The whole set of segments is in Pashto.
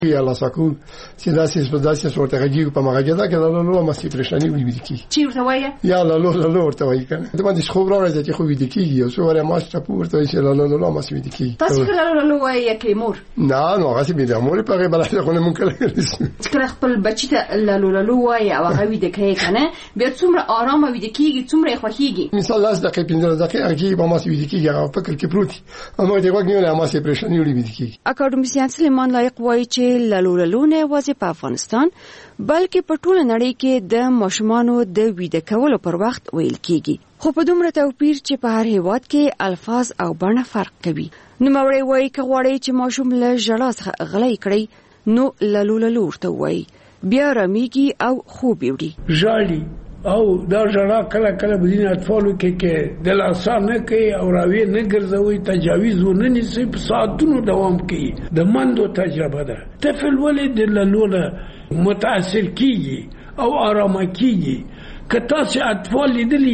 یا لاسکو چې داسې صورت غږی په مغاجه دا کې لاله ما سي پرېشاني وي کی چی ورته وایي یا لاله ورته وایي کنه د باندې خو راځي چې خو وي کی او څو وره ما ست پورته وایي چې لاله ما سي وي کی تاسو لاله وایي کې مور نه هغه به د مور په غي بل څه خو نه ممکن کله خپل بچی ته لاله وایي او هغه وي د کې کنه بیا څومره آرام وي د کیږي څومره خوخيږي مثال لاس دقیقې 15 دقیقې هغه به ما سي وي کیږي هغه فکر کې پروت اما دغه وګنیو ما سي پرېشاني وي کی اکاډمیسین سلیمان لایق وایي چې لاله نه یوازې په افغانستان بلکې په ټوله نړۍ کې د ماشومانو د ویده کولو پر وخت ویل کیږي خو په دومره توپیر چې په هر هیواد کې الفاظ او بڼه فرق کوي نو موري وایي که غواړي چې ماشوم له ژړا څخه غلی کړي نو لاله ورته وایي بیا رامیږي او خوب وړي ژاړي او دا ژړا کله کله بدین اطفالو کې د لاسان نه کوي او راوي نه ګرځوي تجاویز ونه نیسي په ساعتونو دوام کوي د مندو تجربه ده طفل ولې د لاله متاثر کیږي او آرام کیږي که تاسو اطفال لیدلی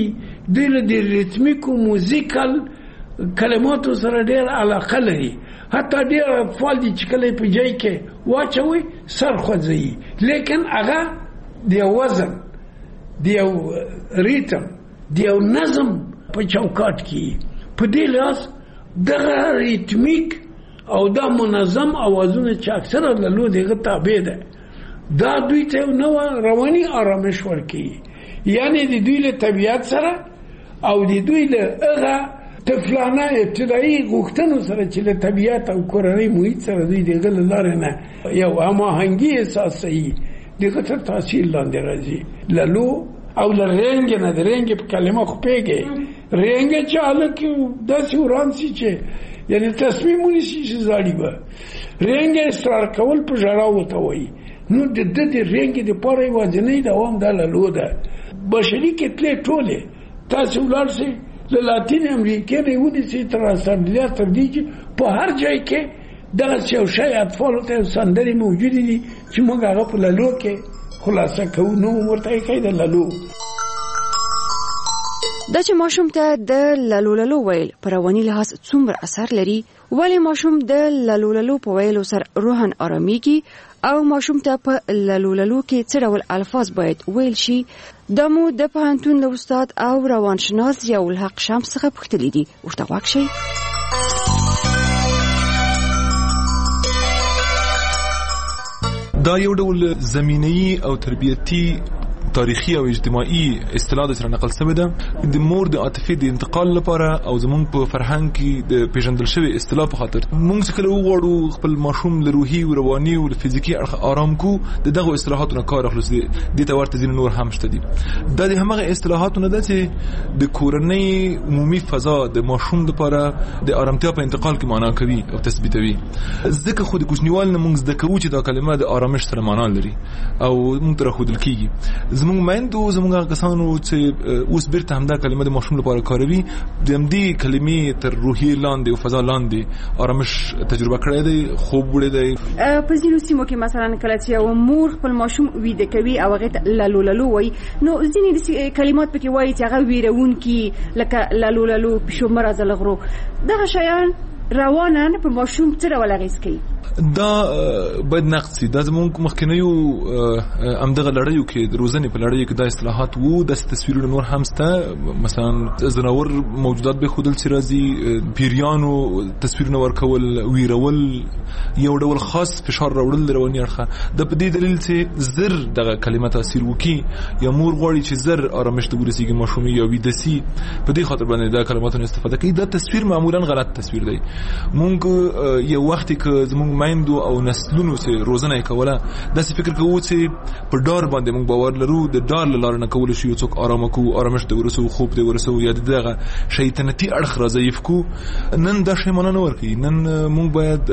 د ریتمیک او موزیکل کلماتو سره ډېر علاقه لري حتی ډېر اطفال دي چې کله په ځای کې واچوي سر خوځي لیکن هغه د وزن دیو ریتم دیو نظم په چوکاټ کې په دې لاس دغه ریتمیک او دا منظم اوازونه چې اکثره له دغه تابع ده دا دوی ته نو رواني آرامش ورکي یعنی د دوی له طبيعت سره او د دوی له هغه طفلانه ابتدایي غوښتنو سره چې له طبيعت او کورنۍ محیط سره دوی دغه لاره نه یو هماهنګي احساسي دغه ته تاثیر لاندې راځي لالو او لرنګ نه درنګ په کلمه خو پیږي رنګ چاله کې داسې ورانسي چې یعنی تصمیم ونیسي چې زاړي به رنګ اصرار کول په ژړا وته وایي نو د دې رنګ د پاره وځنې دوام د لالو ده بشري کتلې ټوله تاسو ولرسي له لاتین امریکا نه ونیسي تر اسامبلیا تر دې په هر ځای کې دا څو شی اطفال ته سندري موجود دي چې موږ هغه په لالو کې خلاصه کوو نو ورته کوي د لالو دا چې ماشوم ته د لالو ویل پر رواني لحاظ څومره اثر لري ولی ماشوم د لالو په ویلو سره روحن آراميږي او ماشوم ته په لالو کې څه ډول الفاظ باید ویل شي د مو د پوهنتون له استاد او روانشناس ضیاء الحق شمس څخه پوښتلي دي ورته واکشي دا یو ډول زمینی او تربیتی تاریخي او اجتماعي اصطلاح سره نقل شوی ده د مور د عاطفي د انتقال لپاره او زمونږ په فرهنګ کې د پیژندل شوی اصطلاح په خاطر مونږ کله وغواړو خپل ماشوم له روحي او رواني او فزیکی آرام کو دغه اصطلاحاتو نه کار اخلو د ته ورته ځین نور هم شته دي د همغه اصطلاحاتو نه ده چې د کورنۍ عمومي فضا د ماشوم لپاره د آرامتیا په انتقال کې معنا کوي او تثبیتوي ځکه خو د کوچنیوال نه مونږ د کوو چې دا کلمه د آرامش سره معنا لري او مونږ تر خودل کیږي زموږ مندو زموږ کسانو چې اوس بیرته همدا کلمه د ماشوم لپاره کاروي د همدې کلمې تر روحي لاندې او فضا لاندې آرامش تجربه کړی دی خوب وړی دی په ځینو سیمو کې مثلا کله چې یو مور خپل ماشوم ویده کوي او هغه لالو وایي نو ځینې کلمات پکې وایي چې هغه ویرونکي لکه لالو پښو مرز لغرو دغه شیان روانن په ماشوم څه ډول اغیز کوي دا باید نقد سي دا زموږ مخکنیو امدغه لړیو کې د روزنې په لړیو کې د اصطلاحات وو د تصویرونو نور هم سته مثلا زناور موجودات به خودل چې راځي پیریانو تصویرونه ورکول ویرول یو ډول خاص فشار راوړل رواني اړخه د په دې دلیل چې زر دغه کلمه تاثیر وکي یا مور غواړي چې زر آرامش ته ورسیږي ماشوم یا ویدسي په دې خاطر باندې دا کلماتونه استفاده کوي دا تصویر معمولا غلط تصویر دی مونږ یو وخت کې زموږ مایندو او نسلونو سره روزنه کوله داسې فکر کوو چې په ډار باندې موږ باور لرو د ډار لاره نه کول شي څوک آرام کو آرامش د ورسو خوب د ورسو یا دغه شیطنتي اړخ راځي کو نن دا شی مونږ نه ورکی نن موږ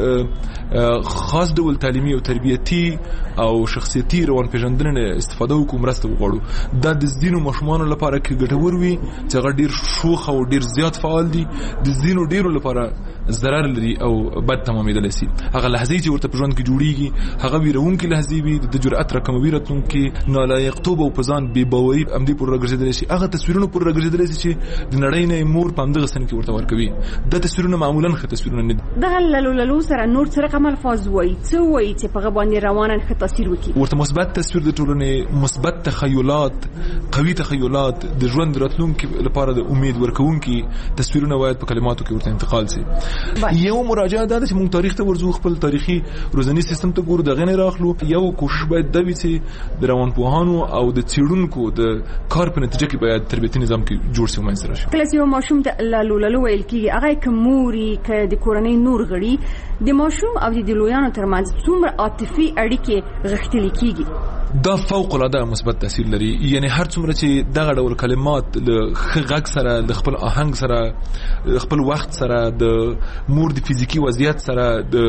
باید خاص ډول تعلیمي او تربیتی او شخصیتي روان پیژندنې استفاده وکړو مرسته وغواړو دا د زینو مشمانو لپاره کې ګټور وي چې هغه ډیر شوخ او ډیر زیات فعال دي د زینو ډیرو لپاره ضرر لري او بد تمامېدل شي هغه لحظې چې ورته په ژوند کې جوړیږي هغه ویرونکې لحظې وي د جرأت راکموي راتلونکي نالایقتوب او په ځان بې باوري همدې پورې راګرځېدلی شي هغه تصویرونه پورې راګرځېدلی شي چې د نړۍ نه مور په همدغه سن کې ورته ورکوي دا تصویرونه معمولا ښه تصویرونه نه دي دغه للو سره نور څه رقم الفاظ وایي څه وایي چې په هغه باندې روانه ښه تاثیر وکړي ورته مثبت تصویر د ټولنې مثبت تخیلات قوي تخیلات د ژوند راتلونکي لپاره د امید ورکوونکي تصویرونه باید په کلماتو کې ورته انتقال شي یو مراجعه ده چې موږ تاریخ ته ورځو خپل تاریخي روزنی سیستم ته ګورو دغه نه راخلو یو کوشش باید د وی چې د روانپوهانو او د څېړونکو د کار په نتیجه کې باید تربیتي نظام کې جوړ شي ومنځ راشي کله چې یو ماشوم ته لالو ویل کېږي هغه کموري ک د کورنۍ نور غړي د ماشوم او د لویانو ترمنځ څومره عاطفي اړیکې غښتلې کېږي دا فوق العاده مثبت تاثیر لري یعنی هر څومره چې دغه ډول کلمات له غږ سره د خپل آهنګ سره خپل وخت سره د مور د فزیکی وضعیت سره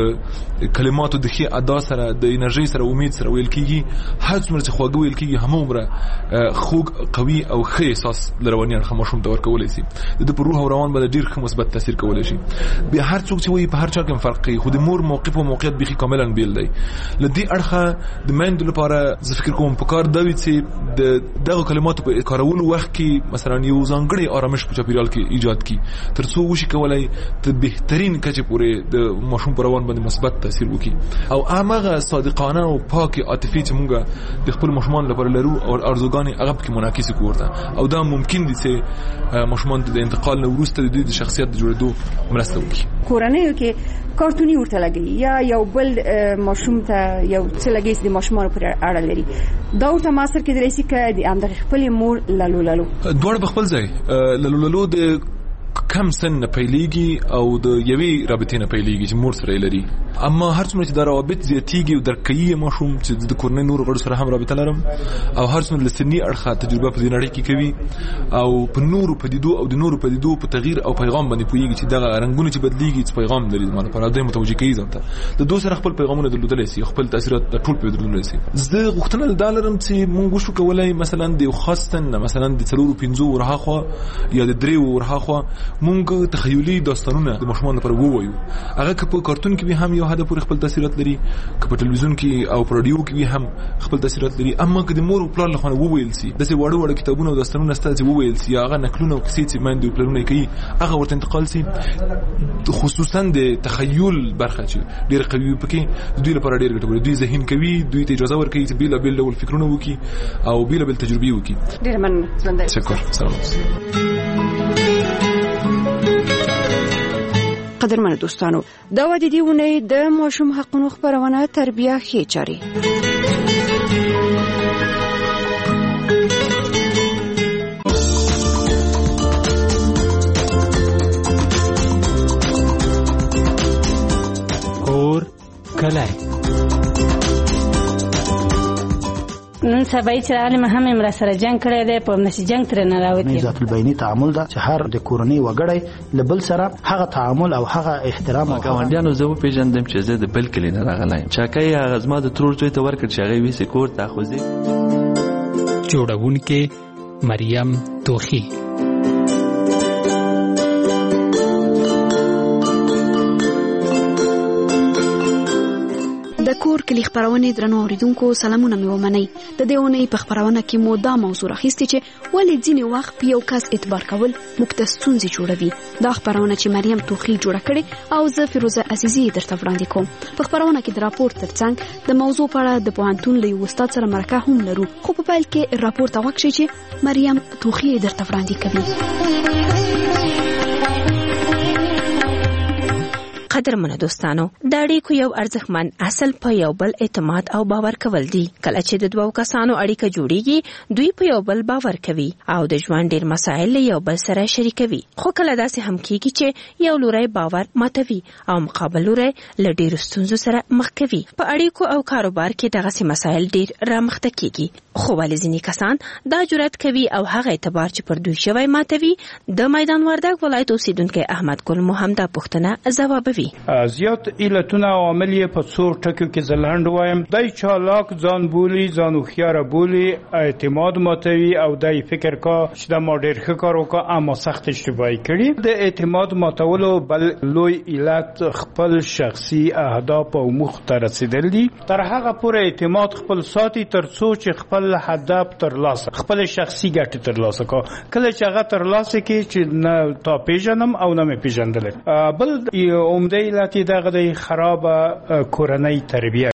د کلماتو د ښه ادا سره د انرژي سره امید سره ویل کېږي هر څومره چې خواږه ویل کېږي همومره خوږ قوي او ښه احساس لرواني اړخ ماشوم ته ورکولی شي د په روح او روان باندې ډېر ښه مثبت تاثیر کولی شي بیا هر څوک چې وایي په هر چا کې فرق کوي خو د مور موقف او موقعیت بیخي کاملا بیل دی له دې اړخه د میندو لپاره فکر کوم په کار دا وي چې د دغه کلماتو په کارولو وخت کې مثلا یو ځانګړی آرامش په چاپیریال کې ایجاد کړي تر څو وشي کولای ته بهترین کچې پورې د ماشوم پر روان باندې مثبت تاثیر وکړي او هغه صادقانه او پاک عاطفي چې موږ د خپل ماشومان لپاره لرو او ارزوګانې هغه پکې منعکس کوي او دا ممکن دي چې ماشومان د انتقال نه وروسته د شخصیت د جوړېدو مرسته وکړي کورنۍ کې کارتونی ورته لګي یا یو بل ماشوم ته یو څه لګي چې د ماشومان پر اړه لري دا ورته ماستر کې درېسي کې د امدغه خپل مور لالو دوړ په خپل ځای لالو د کم سن نه پیلېږي او د یوې رابطې نه پیلېږي چې مور سره لري اما هر څومره چې دا روابط زیاتېږي او درکوي ماشوم چې د کورنۍ نور غړو سره هم رابطه لرم او هر څومره له سني اړخه تجربه په دې نړۍ کې کوي او په نورو پدیدو او د نورو پدیدو په تغییر او پیغام باندې پوهېږي چې دغه رنګونه چې بدلېږي چې پیغام لري زما لپاره دوی متوجه کوي ځان ته د دوی سره خپل پیغامونه درلودلی شي خپل تاثیرات ټول پرې درلودلی شي زه غوښتنه دا لرم چې موږ وشو کولی مثلا د یو خاص سن مثلا د 4-5 ورهاخوا یا د 3 ورهاخوا موږ تخیلي داستانونه د ماشومان لپاره ووایو هغه که په کارتون کې هم یو هدف پورې خپل تاثیرات لري که په ټلویزیون کې او په رادیو کې هم خپل تاثیرات لري اما که د مور او پلار لخوا وویل شي داسې واړه کتابونه او داستانونه ستاسو وویل شي هغه نقلونه او کیسې چې ماندې او پلرونه کوي هغه ورته انتقال شي خصوصا د تخیل برخه چې ډېر قوي پکې دوی لپاره ډېر ګټور دوی ذهن کوي دوی ته اجازه ورکوي چې بیل ډول فکرونه وکړي او بیل تجربې وکړي ډېر مننه شکر سلام قدرمن دوستانو دا و د دې ونې د ماشوم حقوقو خبرونه تربیه ښې چاري کور کله نن سبا چې عالم هم امر سره جنگ کړی دی په نشي جنگ تر نه راوتی ذات البینی تعامل دا چې هر د کورنۍ وګړی لبل سره هغه تعامل او هغه احترام او ګاونډیانو زه په پیژندم چې زه د بل کلی نه راغلایم چاکای هغه زما د ترور ځای ته ورکړ چې هغه وی سکور تاخذي جوړونکې مریم توخی د کور کلی خبرونه درنو اوریدونکو سلامونه مې ومنئ د دې ونې په خبرونه کې مو دا موضوع راخیستې چې ولې ځینې وخت په یو کس اعتبار کول موږ ته ستونزې جوړوي دا خبرونه چې مریم توخی جوړه کړې او زه فیروزه عزیزی درته وړاندې کوم په خبرونه کې د راپور ترڅنګ د موضوع په اړه د پوهنتون له یو استاد سره مرکه هم لرو خو په پیل کې راپور ته وکړئ چې مریم توخی درته وړاندې کوي قدرمنه دوستانو د اړیکو یو ارزښتمن اصل په یو بل اعتماد او باور کول دي کله چې د دوو کسانو اړیکه جوړیږي دوی په یو بل باور کوي او د ژوند ډیر مسایل یو بل سره شریکوي خو کله داسې هم کیږي چې یو لوري باور ماتوي او مقابل لوري له ډیرو ستونزو سره مخ کوي په اړیکو او کاروبار کې دغه مسایل ډیر رامخته کیږي خو ولې ځینې کسان دا جرأت کوي او هغه اعتبار چې پر دوی شوی ماتوي د میدان وردګ ولایت اوسیدونکو احمد ګل محمد پښتنه ځوابوي کوي. زیات علتونه او عوامل په څو ټکو کې زلهند وایم. دای چالاک ځان بولی، ځان خوشاله بولی، اعتماد ماتوي او دای فکر کا چې دا ما ډیر ښه کار وکړ اما سخت اشتباهي کړی. د اعتماد ماتولو بل لوی علت خپل شخصي اهداف او موخ ته رسیدل دي. تر هغه پورې اعتماد خپل ساتي تر څو چې خپل هدف ترلاسه، خپل شخصي ګټه ترلاسه کا. کله چې هغه ترلاسه کی چې نه تا پیژنم او نه مې پیژندل. بل عمده علت دغه د خراب کورنۍ تربیه